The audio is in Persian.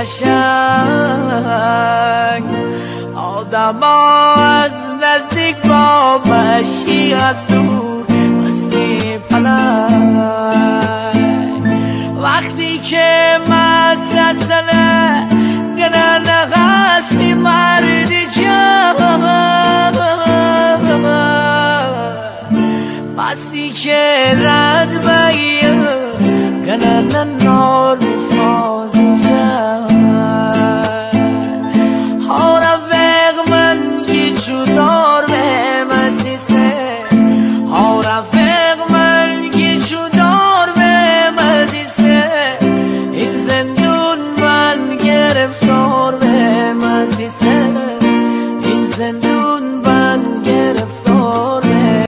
قشنگ آدم ها از نزدیک با مشی از دور بس میپلنگ وقتی که مسلسله گنه نغس می مردی جان بسی که رد بگیر گنه